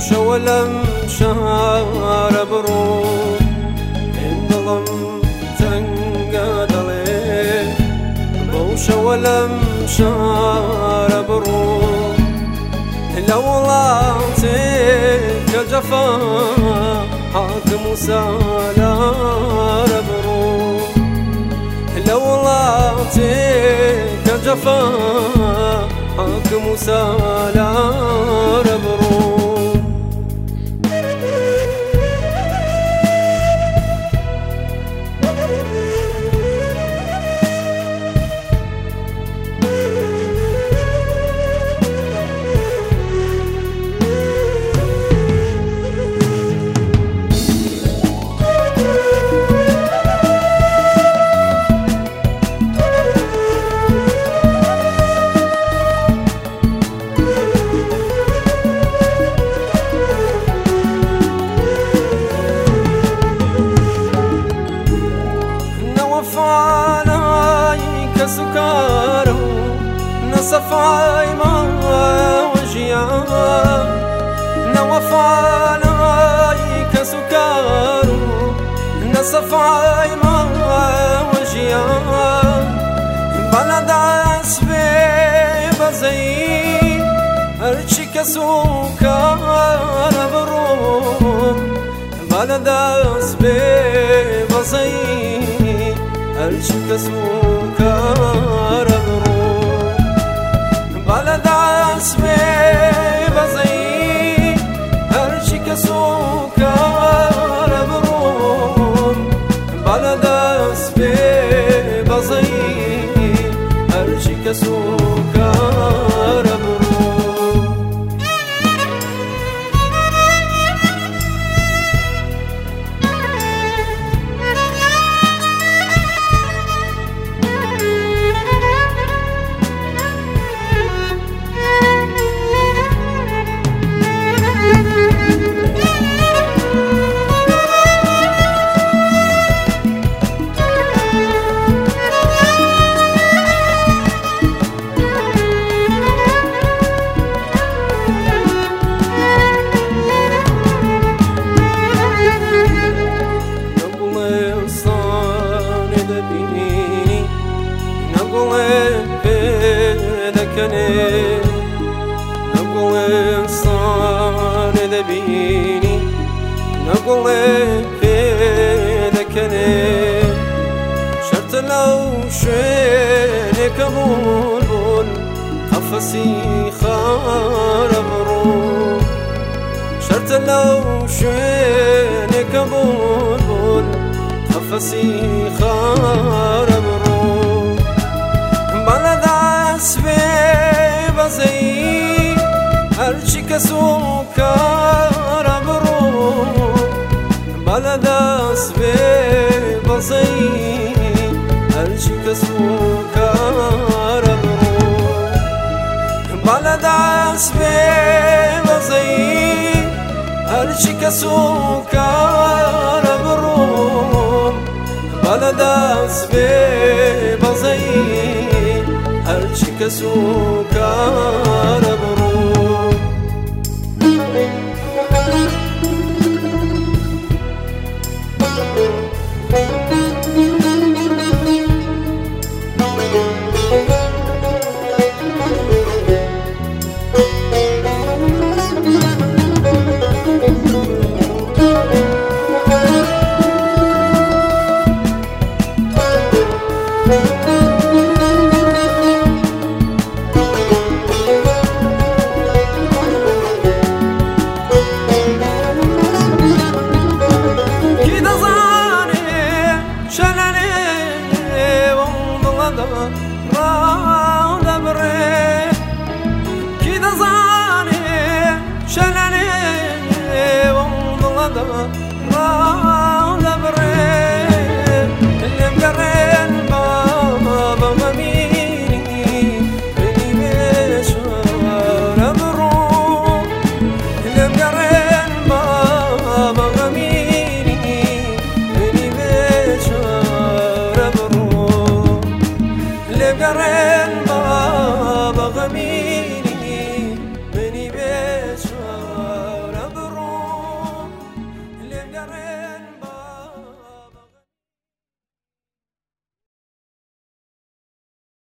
ولم شهر برو إن ظلم تنقاد عليه بوش ولم شهر برو لو لاتك الجفا حاكم سالار برو لو لاتك الجفا حاكم سالار برو سكارو نصفاي ما وجيان نوفاي كسكارو نصفاي ما وجيان بلد اسبي بزي ارشي كسكار برو بلد اسبي بزي ارشي كسكار برو بلد اسبي بزي ارشي كسكار برو بلد اسبي بزي ارشي كسكار برو نقول إنسان ذبيني نقول في ذكني شرط لو شينك بلبل قفصي خاربرو شرط لو شينك بلبل قفصي خاربرو بلد اسبي بزي ارشي كسكار برو بلد اسبي بزي ارشي كسكار برو بلد اسبي بزي ارشي كسكار برو بلد اسبي بزي ارشي كسكار برو كذا زاني شلني ومضلدة